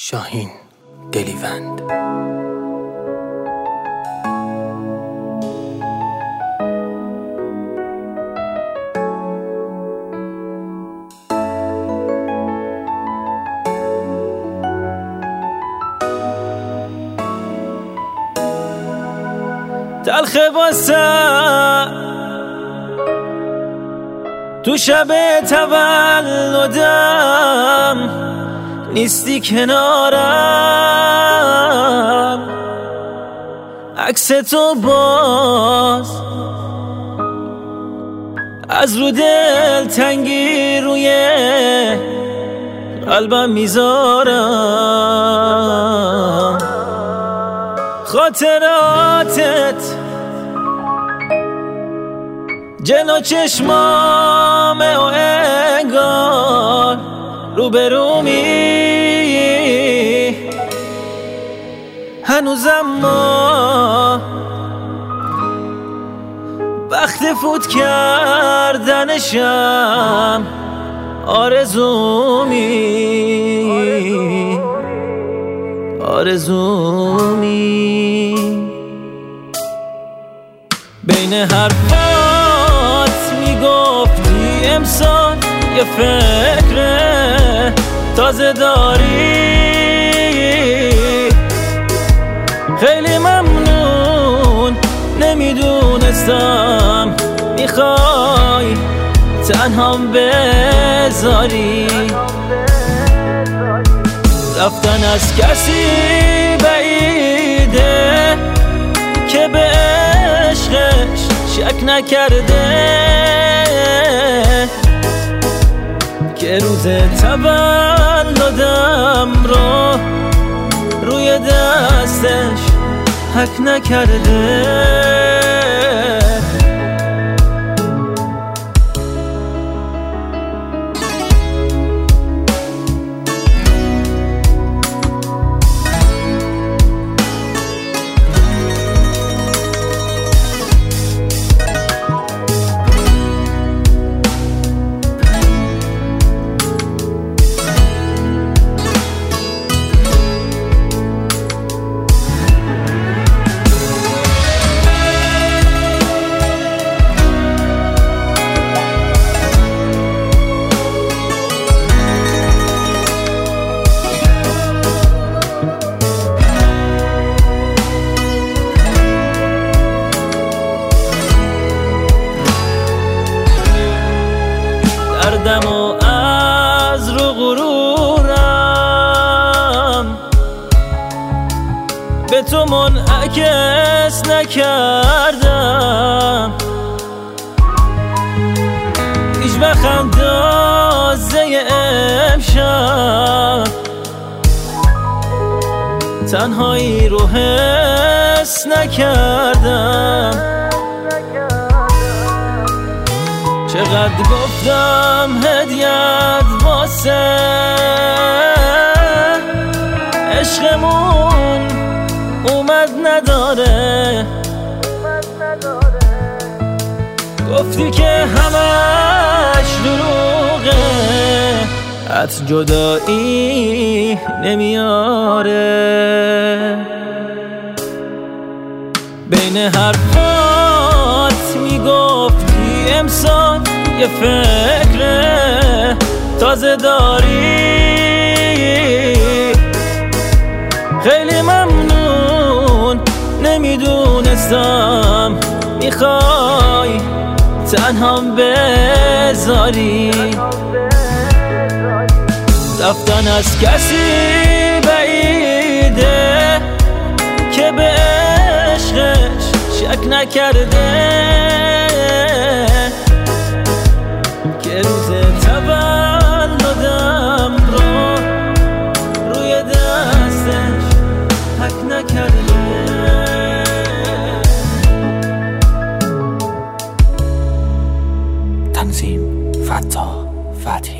شاهین دلیوند. تلخ واسه تو شب تولدم نیستی کنارم، عکس تو باز از رو دل تنگی روی قلبم میذارم. خاطراتت جلو چشمامه و انگار روبرومی، هنوزم ما وقت فوت کردنشم آرزومی. بین حرفات میگفتی امسال یه فکر تازه داری، خیلی ممنون. نمیدونستم میخوای تنهام بذاری، رفتن از کسی بعیده که به عشقش شک نکرده، که روز تولدم رو روی دستش حک نکرده. دردم و از رو غرورم به تو منعکس نکردم، هیچ وقت اندازه امشب تنهایی رو حس نکردم. چقدر گفتم هدیت واسه عشقمون اومد نداره، گفتی که همش دروغه، حت جدایی نمیاره. بین حرفات میگفتی امسال یه فکر تازه داری، خیلی ممنون. نمیدونستم میخوای تنهام بذاری، رفتن از کسی بعیده که به عشقش شک نکرده، که روز تولدم رو روی دستش حک نکرده. تنظیم فتا فتحی.